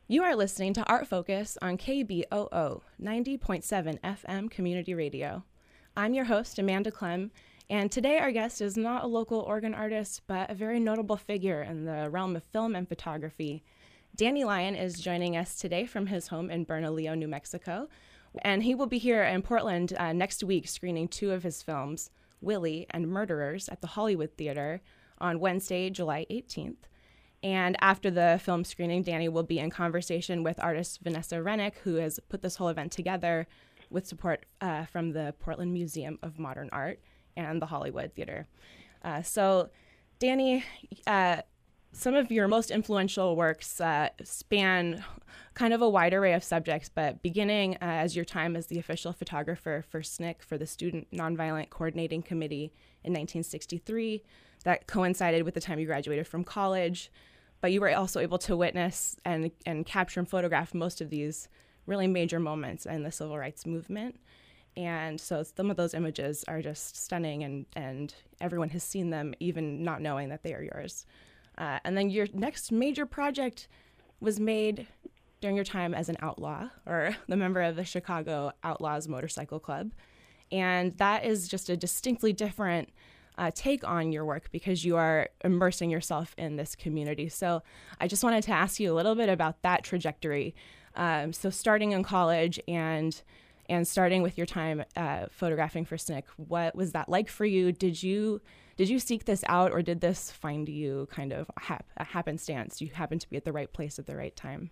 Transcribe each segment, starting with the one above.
You are listening to Art Focus on KBOO 90.7 FM Community Radio. I'm your host, Amanda Clem, and today our guest is not a local organ artist, but a very notable figure in the realm of film and photography. Danny Lyon is joining us today from his home in Bernalillo, New Mexico, and he will be here in Portland next week screening two of his films, Willie and Murderers, at the Hollywood Theater on Wednesday, July 18th. And after the film screening, Danny will be in conversation with artist Vanessa Rennick, who has put this whole event together with support from the Portland Museum of Modern Art and the Hollywood Theater. So, Danny, some of your most influential works span kind of a wide array of subjects, but beginning as your time as the official photographer for SNCC for the Student Nonviolent Coordinating Committee in 1963, that coincided with the time you graduated from college, but you were also able to witness and capture and photograph most of these really major moments in the civil rights movement. And so some of those images are just stunning, and everyone has seen them, even not knowing that they are yours. And then your next major project was made during your time as an outlaw, or the member of the Chicago Outlaws Motorcycle Club. And that is just a distinctly different take on your work because you are immersing yourself in this community. So I just wanted to ask you a little bit about that trajectory. So starting in college and starting with your time photographing for SNCC, what was that like for you? Did you seek this out, or did this find you kind of a happenstance? You happened to be at the right place at the right time.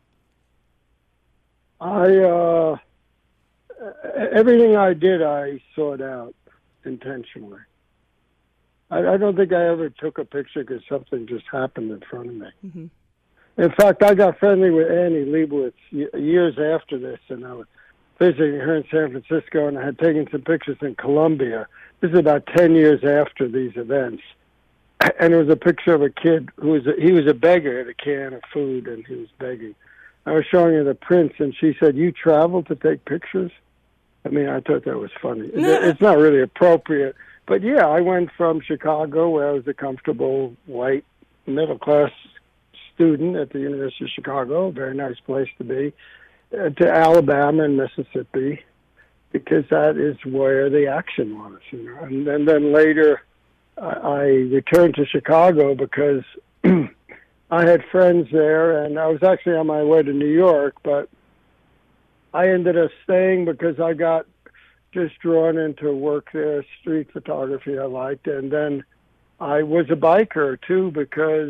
Everything I did, I sought out intentionally. I don't think I ever took a picture because something just happened in front of me. Mm-hmm. In fact, I got friendly with Annie Leibovitz years after this, and I was visiting her in San Francisco, and I had taken some pictures in Colombia. This is about 10 years after these events. And it was a picture of a kid he was a beggar at a can of food, and he was begging. I was showing her the prints, and she said, "You travel to take pictures?" I mean, I thought that was funny. It's not really appropriate. But yeah, I went from Chicago, where I was a comfortable white middle-class student at the University of Chicago, a very nice place to be, to Alabama and Mississippi, because that is where the action was. And then later, I returned to Chicago because I had friends there, and I was actually on my way to New York, but I ended up staying because I got just drawn into work there, street photography I liked. And then I was a biker, too, because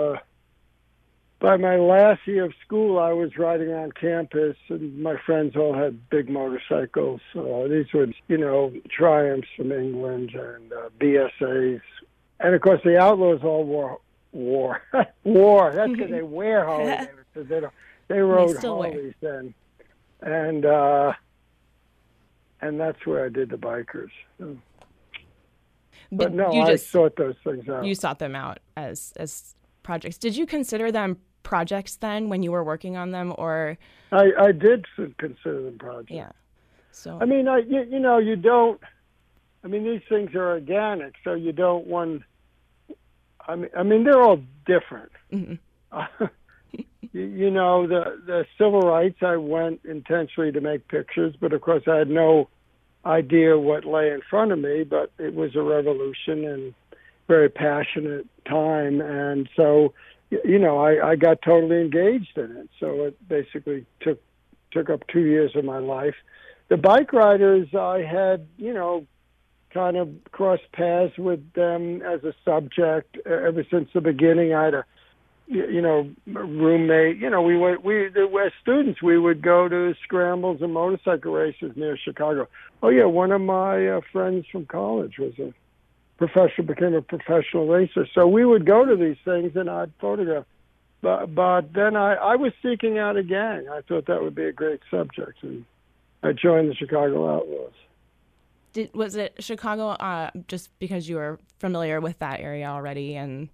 by my last year of school, I was riding on campus, and my friends all had big motorcycles. These were, Triumphs from England and BSAs. And, of course, the Outlaws all wore. That's because they wear Harley Davidsons. They rode Harleys then. And that's where I did the bikers. But no, I sought those things out. You sought them out as projects. Did you consider them projects then when you were working on them, or? I did consider them projects. Yeah. So. I mean, you don't. I mean, these things are organic, so you don't want. I mean, they're all different. Mm-hmm. The civil rights, I went intentionally to make pictures, but of course I had no idea what lay in front of me, but it was a revolution and very passionate time. And so, I got totally engaged in it. So it basically took up 2 years of my life. The bike riders, I had, kind of crossed paths with them as a subject ever since the beginning. I had a roommate. As students, we would go to scrambles and motorcycle races near Chicago. Oh yeah, one of my friends from college became a professional racer. So we would go to these things and I'd photograph. But then I was seeking out a gang. I thought that would be a great subject, and I joined the Chicago Outlaws. Was it Chicago just because you were familiar with that area already, and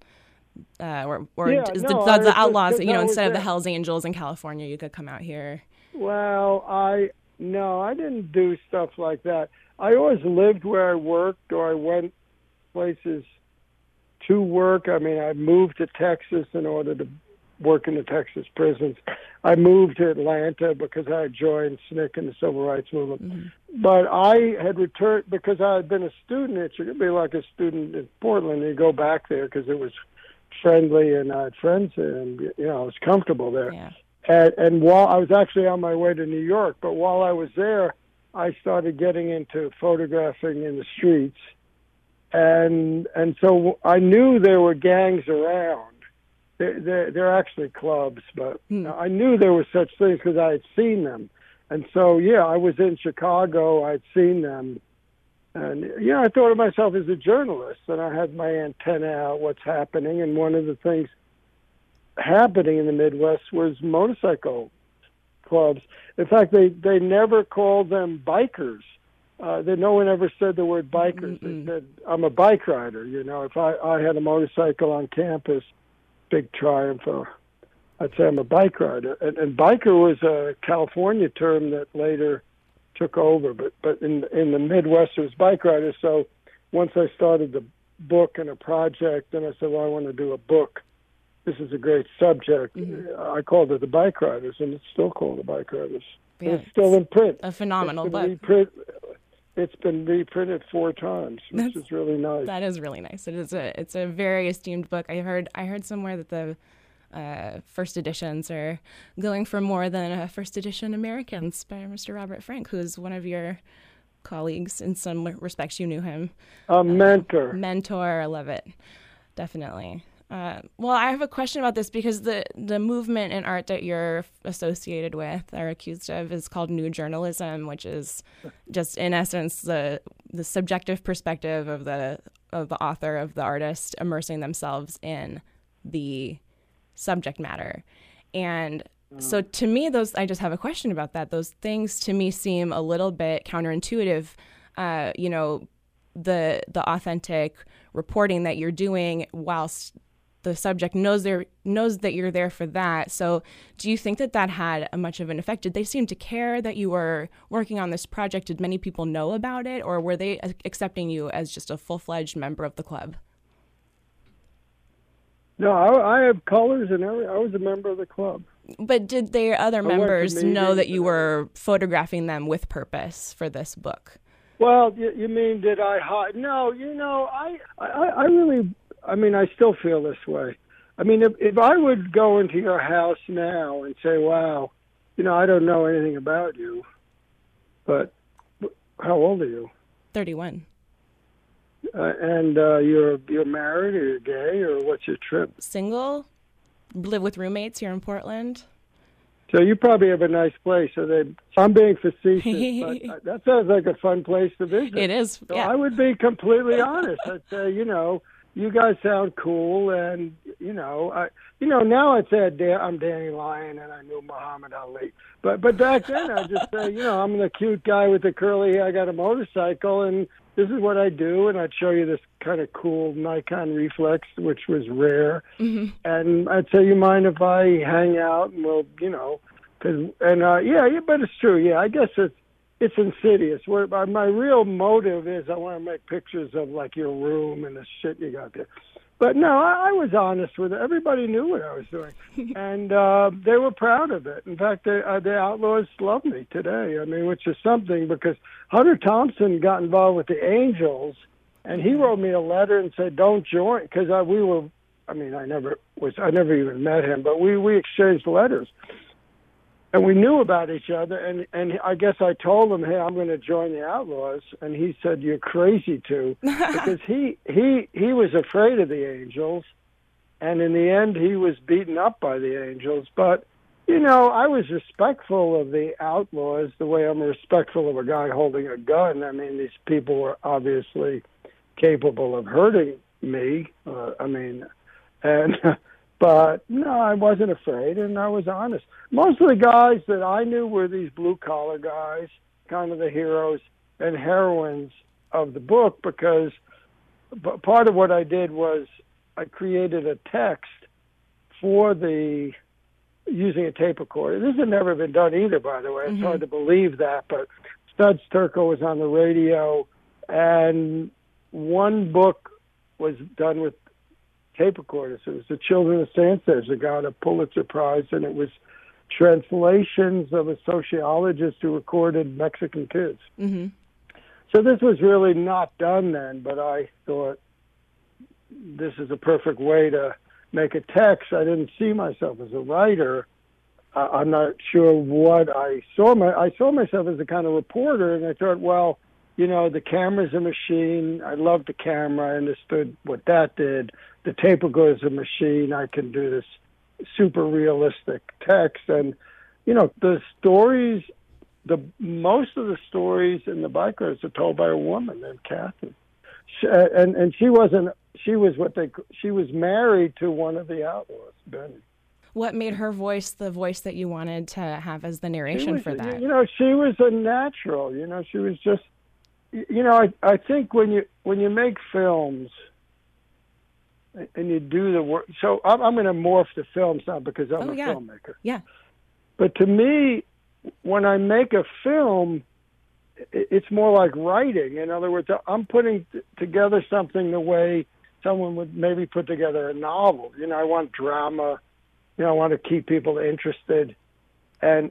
the Outlaws, instead of the Hells Angels in California, you could come out here? Well, I didn't do stuff like that. I always lived where I worked, or I went places to work. I mean, I moved to Texas in order to work in the Texas prisons. I moved to Atlanta because I had joined SNCC in the Civil Rights Movement. Mm-hmm. But I had returned because I had been a student. It should be like a student in Portland. You go back there because it was friendly and I had friends there, and I was comfortable there. Yeah. And while I was actually on my way to New York, but while I was there, I started getting into photographing in the streets, and so I knew there were gangs around. They're actually clubs, but I knew there were such things because I had seen them. And so, I was in Chicago. I'd seen them. And, I thought of myself as a journalist, and I had my antenna out what's happening. And one of the things happening in the Midwest was motorcycle clubs. In fact, they never called them bikers. No one ever said the word bikers. Mm-hmm. They said, I'm a bike rider. If I had a motorcycle on campus, big triumph, I'd say I'm a bike rider. And biker was a California term that later took over, but in the Midwest it was bike rider. So once I started the book and a project, then I said, well, I want to do a book. This is a great subject. Mm-hmm. I called it The Bike Riders, and it's still called The Bike Riders. Yeah, it's still in print. A phenomenal book. It's been reprinted 4 times, which is really nice. That is really nice. It's a very esteemed book. I heard somewhere that the first editions are going for more than first edition Americans by Mr. Robert Frank, who's one of your colleagues. In some respects, you knew him. A mentor. Mentor. I love it. Definitely. Well, I have a question about this because the movement in art that you're associated with or accused of is called New Journalism, which is just in essence the subjective perspective of the author, of the artist, immersing themselves in the subject matter. And so to me, I just have a question about that. Those things to me seem a little bit counterintuitive. The authentic reporting that you're doing whilst the subject knows that you're there for that. So do you think that had much of an effect? Did they seem to care that you were working on this project? Did many people know about it, or were they accepting you as just a full-fledged member of the club? No, I have colors and everything. I was a member of the club. But did the other members know that you were photographing them with purpose for this book? Well, you mean did I hide? No, I really, I still feel this way. If I would go into your house now and say, wow, I don't know anything about you, but how old are you? 31. And you're married, or you're gay, or what's your trip? Single, live with roommates here in Portland. So you probably have a nice place. I'm being facetious, but that sounds like a fun place to visit. It is. So yeah. I would be completely honest. I'd say, you guys sound cool, and now I'd say I'm Danny Lyon and I knew Muhammad Ali. But back then I'd just say, I'm the cute guy with the curly hair. I got a motorcycle, and this is what I do, and I'd show you this kind of cool Nikon reflex, which was rare. Mm-hmm. And I'd say, you mind if I hang out, and we'll, but it's true. Yeah, I guess it's insidious. My real motive is I want to make pictures of like your room and the shit you got there. But no, I was honest with it. Everybody knew what I was doing, and they were proud of it. In fact, the Outlaws love me today. Which is something, because Hunter Thompson got involved with the Angels, and he wrote me a letter and said, "Don't join," because I never even met him, but we exchanged letters. And we knew about each other, and I guess I told him, hey, I'm going to join the Outlaws, and he said, you're crazy to, because he was afraid of the Angels, and in the end, he was beaten up by the Angels. But, I was respectful of the Outlaws the way I'm respectful of a guy holding a gun. These people were obviously capable of hurting me, But no, I wasn't afraid, and I was honest. Most of the guys that I knew were these blue-collar guys, kind of the heroes and heroines of the book, because part of what I did was I created a text using a tape recorder. This had never been done either, by the way. It's hard to believe that, but Studs Terkel was on the radio, and one book was done with tape recorders. It was The Children of Sanchez that got a Pulitzer Prize, and it was translations of a sociologist who recorded Mexican kids. Mm-hmm. So this was really not done then, but I thought this is a perfect way to make a text. I didn't see myself as a writer. I'm not sure what I saw. I saw myself as a kind of reporter, and I thought, well, you know, the camera's a machine. I loved the camera. I understood what that did. The tape recorder's a machine. I can do this super realistic text. And, you know, the stories, most of the stories in the bike race are told by a woman named Kathy. She was married to one of the outlaws, Benny. What made her voice the voice that you wanted to have as the narration for that? You know, she was a natural. You know, she was just. You know, I think when you make films and you do the work. So I'm going to morph the films now because I'm a filmmaker. Yeah. But to me, when I make a film, it's more like writing. In other words, I'm putting together something the way someone would maybe put together a novel. You know, I want drama. You know, I want to keep people interested, and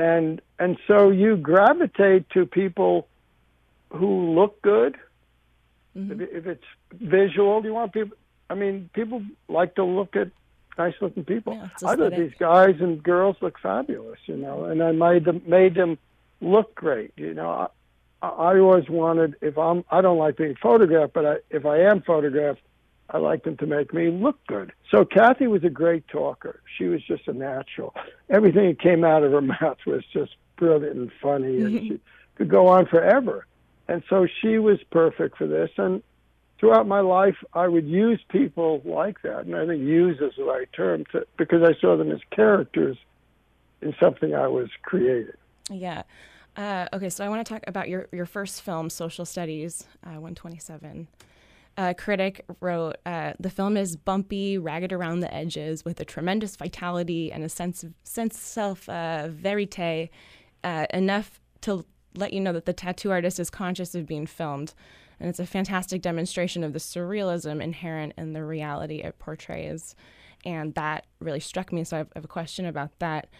so you gravitate to people who look good. Mm-hmm. If it's visual, you want people. I mean, people like to look at nice-looking people. Yeah, I thought these guys and girls look fabulous, you know, and I made them look great. You know, I always wanted, I don't like being photographed, but if I am photographed, I like them to make me look good. So Kathy was a great talker. She was just a natural. Everything that came out of her mouth was just brilliant and funny, and she could go on forever. And so she was perfect for this. And throughout my life, I would use people like that. And I think use is the right term because I saw them as characters in something I was creating. Yeah. Okay, so I want to talk about your first film, Social Studies, 127. A critic wrote, the film is bumpy, ragged around the edges, with a tremendous vitality and a sense of verite, enough to let you know that the tattoo artist is conscious of being filmed. And it's a fantastic demonstration of the surrealism inherent in the reality it portrays. And that really struck me, so I have a question about that.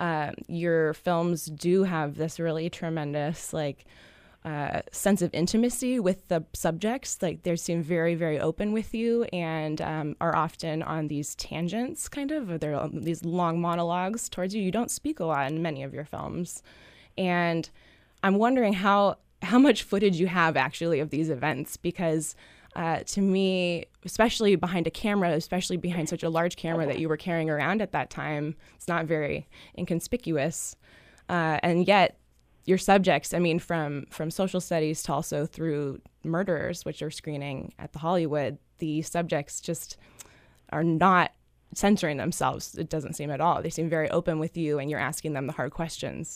Your films do have this really tremendous, sense of intimacy with the subjects. Like, they seem very, very open with you, and are often on these tangents, kind of, or they're on these long monologues towards you. You don't speak a lot in many of your films. And I'm wondering how much footage you have actually of these events, because to me, especially behind a camera, especially behind such a large camera that you were carrying around at that time, it's not very inconspicuous. And yet your subjects, I mean, from Social Studies to also through Murderers, which are screening at the Hollywood, the subjects just are not censoring themselves. It doesn't seem at all. They seem very open with you, and you're asking them the hard questions.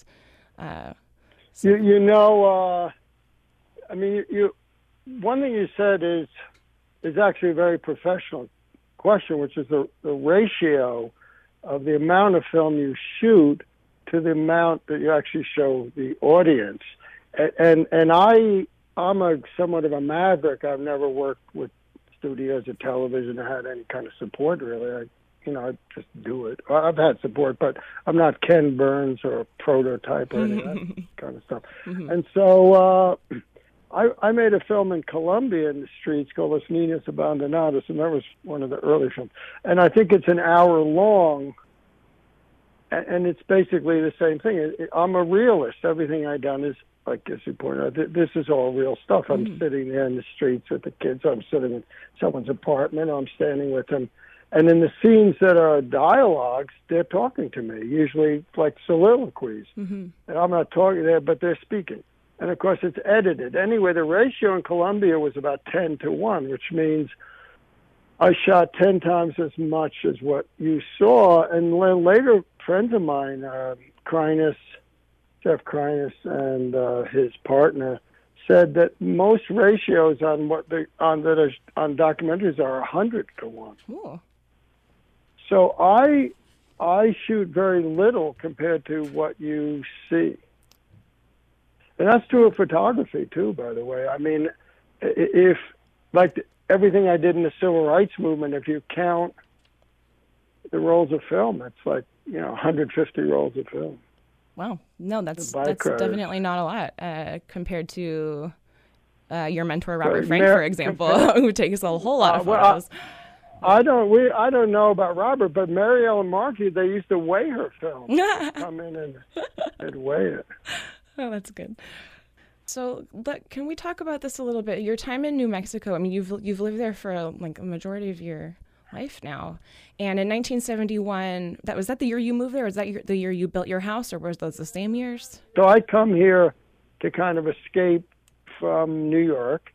One thing you said is actually a very professional question, which is the ratio of the amount of film you shoot to the amount that you actually show the audience. And I'm somewhat of a maverick. I've never worked with studios or television or had any kind of support, really. I just do it. I've had support, but I'm not Ken Burns or a Prototype or any of that kind of stuff. Mm-hmm. And so I made a film in Colombia in the streets called Los Niños Abandonados, and that was one of the early films. And I think it's an hour long, and it's basically the same thing. I'm a realist. Everything I've done is, like as you pointed out, this is all real stuff. I'm sitting there in the streets with the kids. I'm sitting in someone's apartment. I'm standing with them. And in the scenes that are dialogues, they're talking to me, usually like soliloquies. Mm-hmm. And I'm not talking there, but they're speaking. And, of course, it's edited. Anyway, the ratio in Colombia was about 10-1, which means I shot 10 times as much as what you saw. And later, friends of mine, Jeff Kreines and his partner, said that most ratios on documentaries are 100-1. Cool. So I shoot very little compared to what you see. And that's true of photography, too, by the way. I mean, if, like, everything I did in the civil rights movement, if you count the rolls of film, it's like, 150 rolls of film. Wow. No, that's definitely not a lot compared to your mentor, Robert Frank, for example, who takes a whole lot of photos. I don't know about Robert, but Mary Ellen Markey, they used to weigh her film. Come in and weigh it. Oh, that's good. So, can we talk about this a little bit? Your time in New Mexico. I mean, you've lived there for a majority of your life now. And in 1971, was that the year you moved there? Or was that the year you built your house, or was those the same years? So I come here to kind of escape from New York.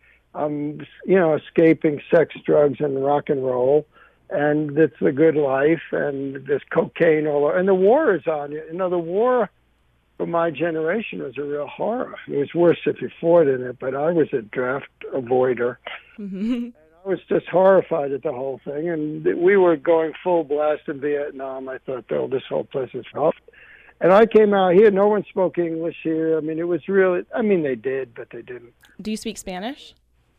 Escaping sex, drugs, and rock and roll, and it's the good life, and there's cocaine all over, and the war is on you. The war for my generation was a real horror. It was worse if you fought in it, but I was a draft avoider. Mm-hmm. And I was just horrified at the whole thing, and we were going full blast in Vietnam. I thought, oh, this whole place is rough. And I came out here, no one spoke English here. I mean, it was really, they did, but they didn't. Do you speak Spanish?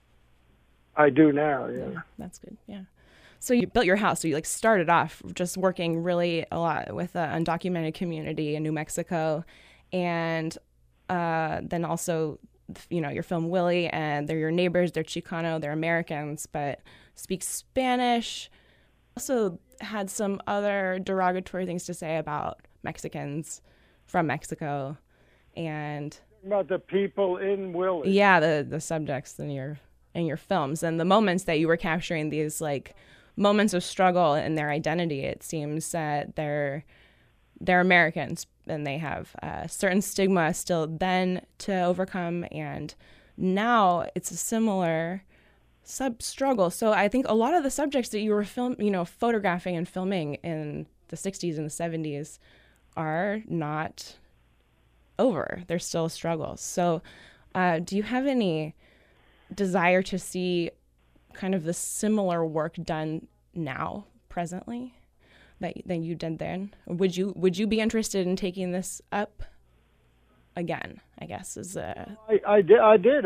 I do now, yeah. That's good, yeah. So you built your house. So you started off just working really a lot with the undocumented community in New Mexico, and then also, your film Willie, and they're your neighbors. They're Chicano, they're Americans, but speak Spanish. Also had some other derogatory things to say about Mexicans from Mexico, and about the people in Willie. Yeah, the subjects in your films and the moments that you were capturing, these moments of struggle in their identity. It seems that they're Americans, and they have a certain stigma still then to overcome, and now it's a similar struggle. So I think a lot of the subjects that you were photographing and filming in the 60s and the 70s are not over. They're still struggles. So do you have any desire to see kind of the similar work done now, presently, that you did then? Would you be interested in taking this up again, I guess, is I did.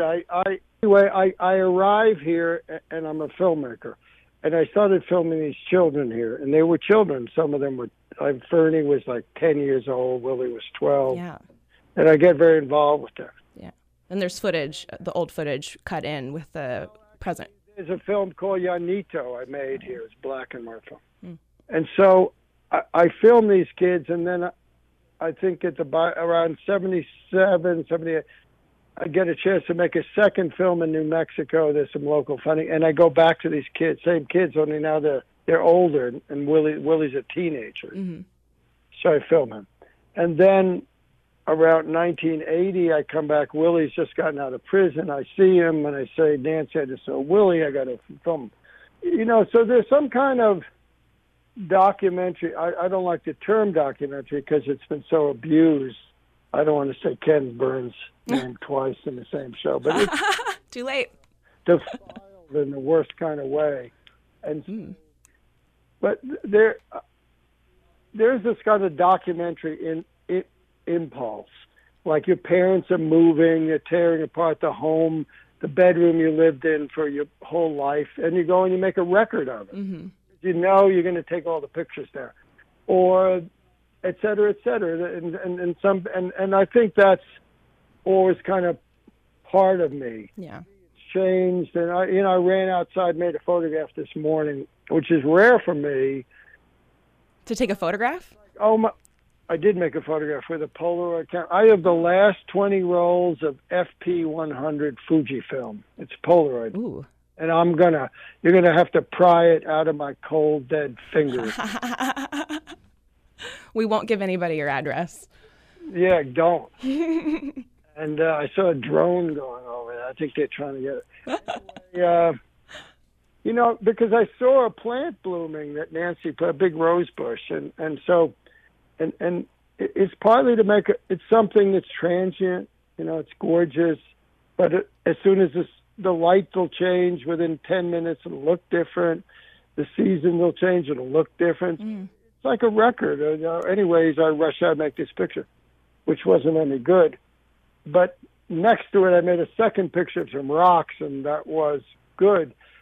I arrive here, and I'm a filmmaker, and I started filming these children here, and they were children. Some of them were, Fernie was 10 years old, Willie was 12. Yeah. And I get very involved with them. Yeah. And there's footage, the old footage cut in with the present. There's a film called Yanito I made here. It's black and white film. Mm. And so I filmed these kids, and then I think around 77, 78, I get a chance to make a second film in New Mexico. There's some local funding, and I go back to these kids, same kids, only now they're older, and Willie's a teenager. Mm-hmm. So I film him. And then around 1980, I come back. Willie's just gotten out of prison. I see him, and I say, Nancy, I just saw Willie. I got to film. So there's some kind of documentary. I don't like the term documentary because it's been so abused. I don't want to say Ken Burns' name twice in the same show, but it's too late. Defiled in the worst kind of way. And but there's this kind of documentary impulse, like your parents are moving, you're tearing apart the home, the bedroom you lived in for your whole life, and you go and you make a record of it. Mm-hmm. You're going to take all the pictures there, or et cetera, and I think that's always kind of part of me. Yeah, it's changed, and I ran outside, made a photograph this morning, which is rare for me. To take a photograph? I did make a photograph with a Polaroid camera. I have the last 20 rolls of FP100 Fujifilm. It's Polaroid. Ooh. And you're gonna have to pry it out of my cold, dead fingers. We won't give anybody your address. Yeah, don't. And I saw a drone going over there. I think they're trying to get it. Anyway, because I saw a plant blooming that Nancy put, a big rose bush, and so. And it's partly to make it's something that's transient. It's gorgeous, but as soon as the light will change within 10 minutes, it'll look different. The season will change; it'll look different. It's like a record. Anyways, I rushed out to make this picture, which wasn't any good. But next to it, I made a second picture of some rocks, and that was good.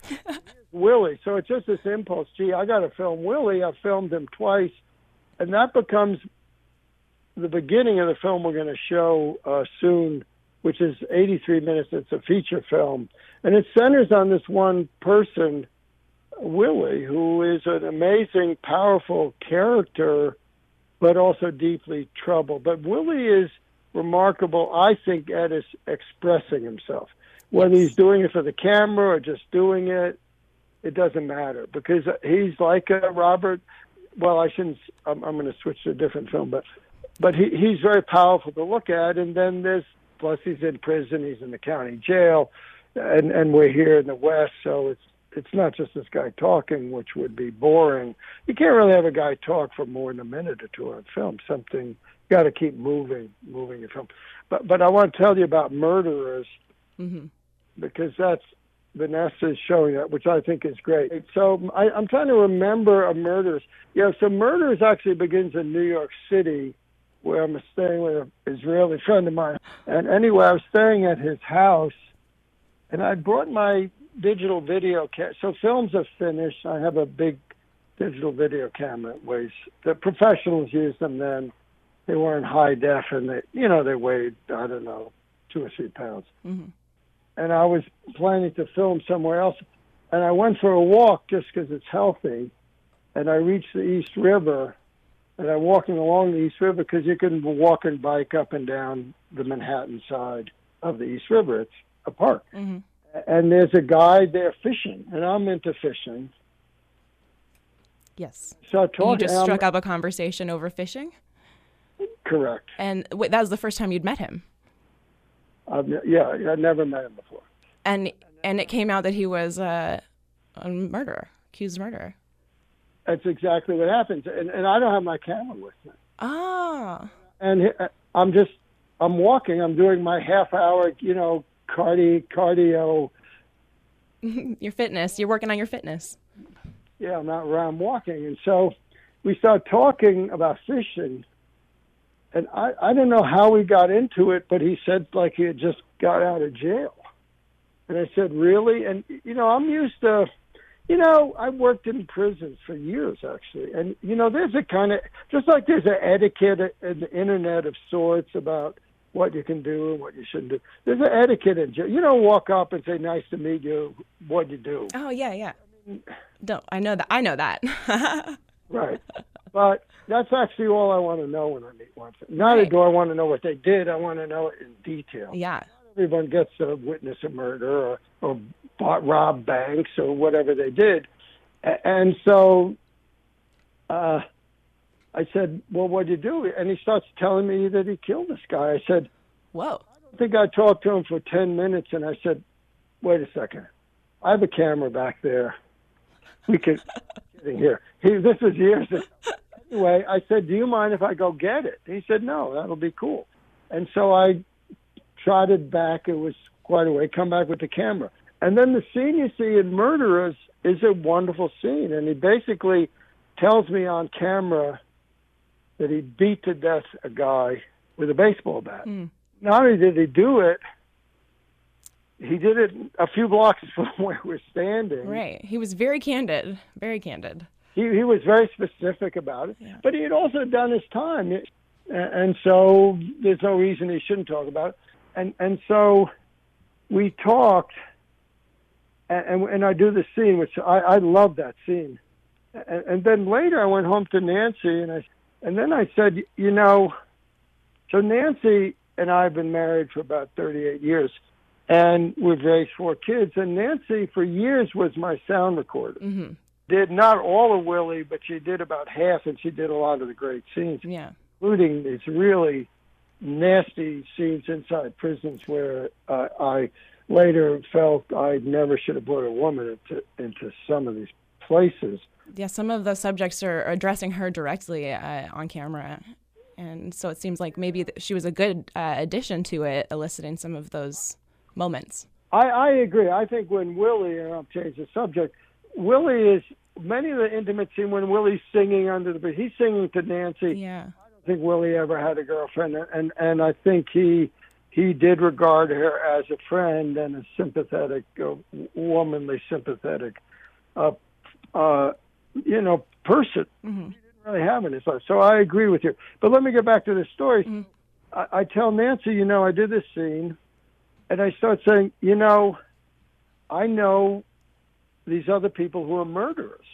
Willie. So it's just this impulse. Gee, I got to film Willie. I filmed him twice, and that becomes the beginning of the film we're going to show soon, which is 83 minutes. It's a feature film, and it centers on this one person, Willie, who is an amazing, powerful character, but also deeply troubled. But Willie is remarkable, I think, at his expressing himself. Whether he's doing it for the camera or just doing it, it doesn't matter, because he's like a Robert. Well, I shouldn't. I'm going to switch to a different film, but he's very powerful to look at. And then plus he's in prison, he's in the county jail, and we're here in the West, so it's not just this guy talking, which would be boring. You can't really have a guy talk for more than a minute or two on film. Something you got to keep moving your film. But I want to tell you about Murderers, because that's Vanessa is showing that, which I think is great. So I'm trying to remember a Murderers. Yeah, so Murderers actually begins in New York City, where I'm staying with an Israeli friend of mine. And anyway, I was staying at his house, and I brought my digital video so films are finished. I have a big digital video camera. The professionals used them then. They weren't high def, and they weighed, I don't know, 2 or 3 pounds. And I was planning to film somewhere else, and I went for a walk just because it's healthy, and I reached the East River, and I'm walking along the East River because you can walk and bike up and down the Manhattan side of the East River. It's a park. And there's a guy there fishing, and I'm into fishing. Yes. So I told you just struck up a conversation over fishing? Correct. And wait, that was the first time you'd met him? Yeah, I never met him before. And it came out that he was a murderer, accused murderer. That's exactly what happens. And I don't have my camera with me. Ah. And I'm walking. I'm doing my half-hour, cardio. Your fitness. You're working on your fitness. Yeah, I'm out around walking. And so we start talking about fishing. And I don't know how we got into it, but he said like he had just got out of jail. And I said, really? And, I'm used to, I worked in prisons for years, actually. And, there's a kind of, just like there's an etiquette in the internet of sorts about what you can do and what you shouldn't do. There's an etiquette in jail. You don't walk up and say, nice to meet you, what'd you do? Oh, yeah. I know that. Right. But that's actually all I want to know when I meet one. Not do I want to know what they did. I want to know it in detail. Yeah. Not everyone gets to witness a murder or rob banks or whatever they did. And so I said, well, what'd you do? And he starts telling me that he killed this guy. I said, whoa. I think I talked to him for 10 minutes, and I said, wait a second. I have a camera back there. We could sitting here. This was years ago. Anyway, I said, do you mind if I go get it? He said, no, that'll be cool. And so I trotted back. It was quite a way. Come back with the camera. And then the scene you see in Murderers is a wonderful scene. And he basically tells me on camera that he beat to death a guy with a baseball bat. Not only did he do it, he did it a few blocks from where we're standing. Right. He was very candid. Very candid. He was very specific about it. Yeah. But he had also done his time. And so there's no reason he shouldn't talk about it. And so we talked, and I do the scene, which I love that scene. And then later I went home to Nancy, and then I said, so Nancy and I have been married for about 38 years. And we've raised 4 kids. And Nancy, for years, was my sound recorder. Did not all of Willie, but she did about half, and she did a lot of the great scenes, including these really nasty scenes inside prisons where I later felt I never should have brought a woman into some of these places. Yeah, some of the subjects are addressing her directly on camera. And so it seems like maybe she was a good addition to it, eliciting some of those moments. I agree. I think when Willie, and I'll change the subject, Willie is, many of the intimate scene when Willie's singing under the bridge, he's singing to Nancy. Yeah. I don't think Willie ever had a girlfriend, and I think he he did regard her as a friend and a sympathetic, womanly, sympathetic, person. Mm-hmm. He didn't really have in his life. So I agree with you. But let me get back to this story. Mm-hmm. I tell Nancy, I did this scene, and I start saying, I know these other people who are murderers.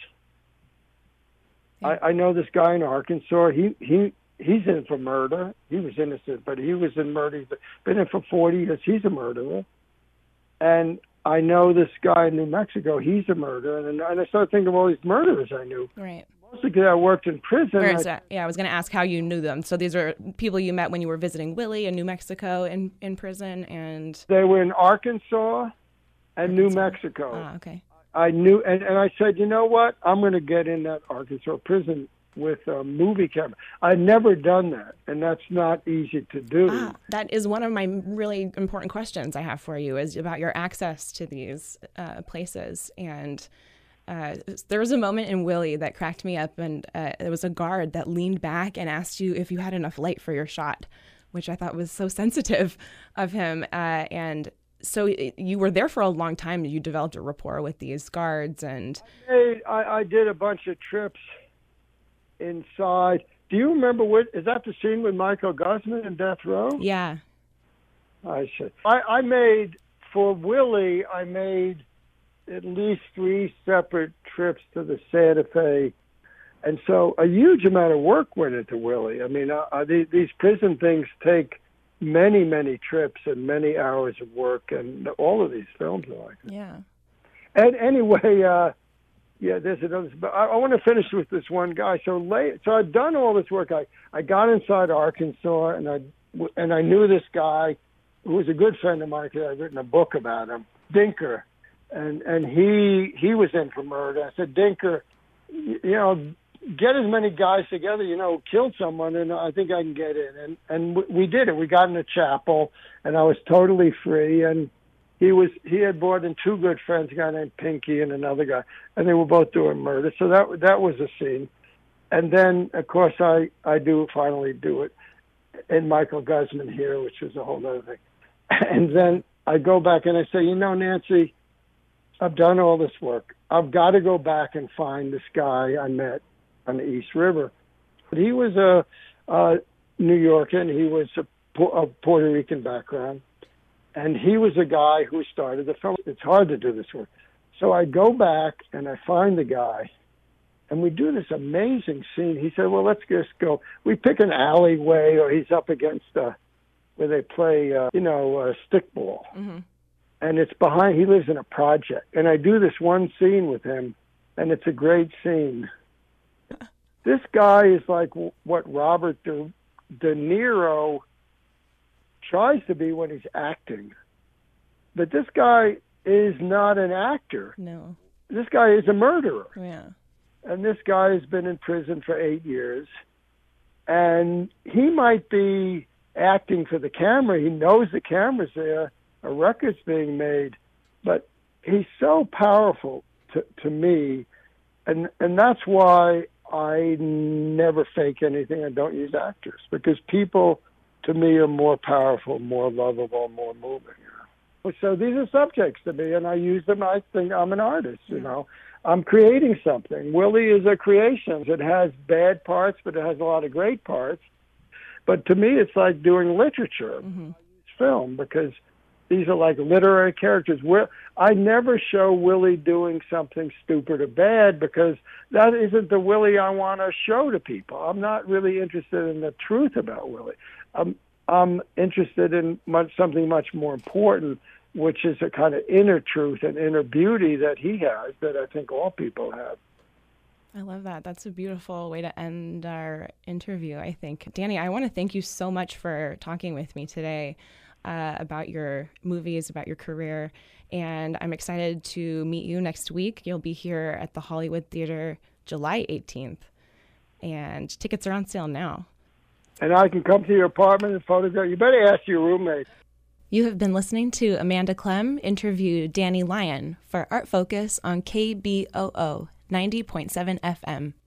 Yeah. I know this guy in Arkansas. He's in for murder. He was innocent, but he was in murder. He's been in for 40 years. He's a murderer. And I know this guy in New Mexico. He's a murderer. And I started thinking of all these murderers I knew. Right. Mostly because I worked in prison. Where is that? Yeah, I was going to ask how you knew them. So these are people you met when you were visiting Willie in New Mexico in prison, and they were in Arkansas and New Mexico. Ah, okay. I knew, and I said, you know what? I'm going to get in that Arkansas prison with a movie camera. I'd never done that, and that's not easy to do. That is one of my really important questions I have for you, is about your access to these places. And there was a moment in Willie that cracked me up, and there was a guard that leaned back and asked you if you had enough light for your shot, which I thought was so sensitive of him. And so you were there for a long time. You developed a rapport with these guards, and I did a bunch of trips inside. Do you remember is that the scene with Michael Guzman in Death Row? Yeah. I see. I made, for Willie, I made at least 3 separate trips to the Santa Fe. And so a huge amount of work went into Willie. I mean, these prison things take many, many trips and many hours of work, and all of these films are like that. Yeah. And anyway, there's another. But I want to finish with this one guy. So I'd done all this work. I got inside Arkansas, and I knew this guy who was a good friend of mine because I'd written a book about him, Dinker, and he was in for murder. I said, Dinker, get as many guys together, killed someone, and I think I can get in. And we did it. We got in a chapel, and I was totally free. And he had brought in 2 good friends, a guy named Pinky and another guy, and they were both doing murder. So that was a scene. And then, of course, I finally do it in Michael Guzman here, which is a whole other thing. And then I go back and I say, Nancy, I've done all this work. I've got to go back and find this guy I met on the East River. But he was a New Yorker, and he was a Puerto Rican background. And he was a guy who started the film. It's hard to do this work. So I go back and I find the guy, and we do this amazing scene. He said, well, let's just go. We pick an alleyway, or he's up against where they play, stickball. Mm-hmm. And it's behind, he lives in a project. And I do this one scene with him, and it's a great scene. This guy is like what Robert De Niro tries to be when he's acting. But this guy is not an actor. No. This guy is a murderer. Yeah. And this guy has been in prison for 8 years. And he might be acting for the camera. He knows the camera's there. A record's being made. But he's so powerful to me. And that's why I never fake anything. I don't use actors. Because people, to me, are more powerful, more lovable, more moving. So these are subjects to me, and I use them. I think I'm an artist, I'm creating something. Willie is a creation. It has bad parts, but it has a lot of great parts. But to me, it's like doing literature. Mm-hmm. Film, because these are like literary characters. I never show Willie doing something stupid or bad, because that isn't the Willie I want to show to people. I'm not really interested in the truth about Willie. I'm interested in something much more important, which is a kind of inner truth and inner beauty that he has, that I think all people have. I love that. That's a beautiful way to end our interview, I think. Danny, I want to thank you so much for talking with me today about your movies, about your career. And I'm excited to meet you next week. You'll be here at the Hollywood Theater July 18th. And tickets are on sale now. And I can come to your apartment and photograph. You better ask your roommate. You have been listening to Amanda Clem interview Danny Lyon for Art Focus on KBOO 90.7 FM.